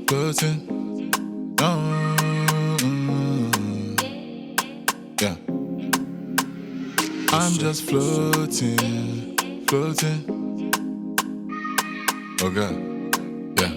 floating. Oh, yeah. I'm just floating, floating. Oh God, yeah.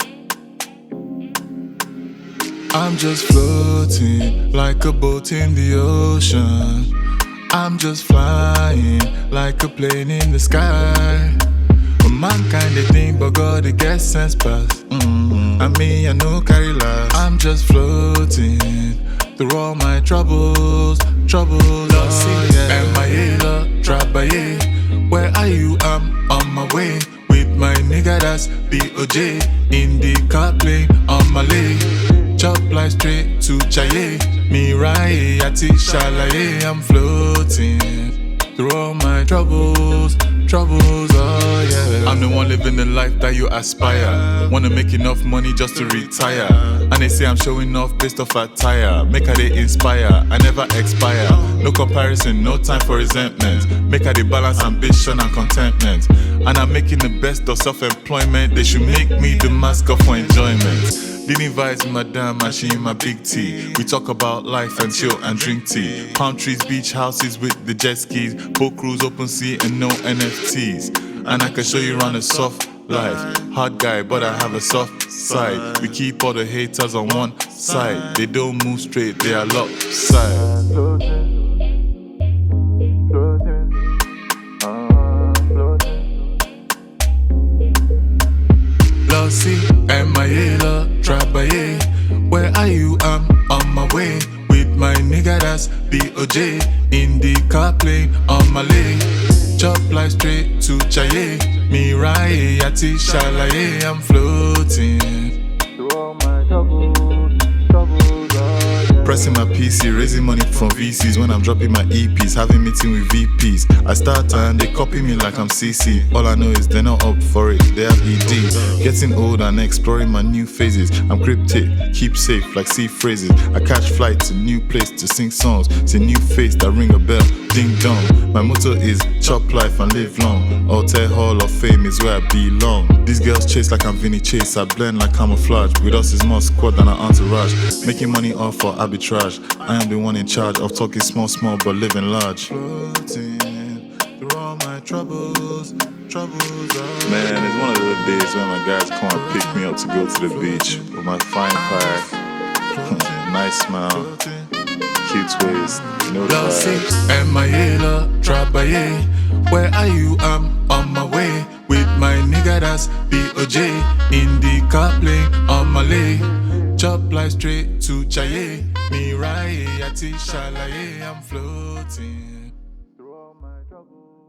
I'm just floating like a boat in the ocean. I'm just flying like a plane in the sky. Mankind they think, but God they get sense pass. I mean, I know carry last. I'm just floating through all my troubles. Oh yeah. And my halo, trabaye. Where are you? I'm on my way with my nigga that's B.O.J. in the car plane on my leg. Chop like straight to Chaye. Me Rai Ati Shalaye. I'm floating through all my troubles, oh yeah. I'm the one living the life that you aspire. Wanna make enough money just to retire. And they say I'm showing off based off attire. Make her they inspire, I never expire. No comparison, no time for resentment. Make her they balance ambition and contentment. And I'm making the best of self-employment. They should make me the mascot for enjoyment. Didn't invite madam and she in my big tea. We talk about life and chill and drink tea. Palm trees, beach houses with the jet skis. Boat cruise, open sea and no NFTs. And I can show you around a soft life. Hard guy but I have a soft side. We keep all the haters on one side. They don't move straight, they are lopsided. Lossy and my yellow trabaye. Where are you? I'm on my way with my nigga that's B.O.J. in the car plane on my leg. Chop like straight to Chaye. Me Rai Ati Shalaye. I'm floating through all my troubles, oh yeah. Pressing my PC, raising money from VCs. When I'm dropping my EPs, having meeting with VPs. I start and they copy me like I'm CC. All I know is they're not up for it, they have ED. Getting old and exploring my new phases. I'm cryptic, keep safe like sea phrases. I catch flight to new place to sing songs. See new face that ring a bell, ding dong. My motto is chop life and live long. Alter Hall of Fame is where I belong. These girls chase like I'm Vinny Chase. I blend like camouflage. With us is more squad than an entourage. Making money off for arbitrage. I am the one in charge of talking small but living large. Floating through all my troubles, oh. Man, it's one of those days when my guys come and pick me up to go to the beach with my fine pie, nice smile, cute waist, no vibes. And my yellow trabaye. Where are you? I'm on my way with my nigga that's B.O.J. in the car plane on my leg. Chop like straight to Chaye. Me Rai Ati Shalaye. I'm floating through all my troubles.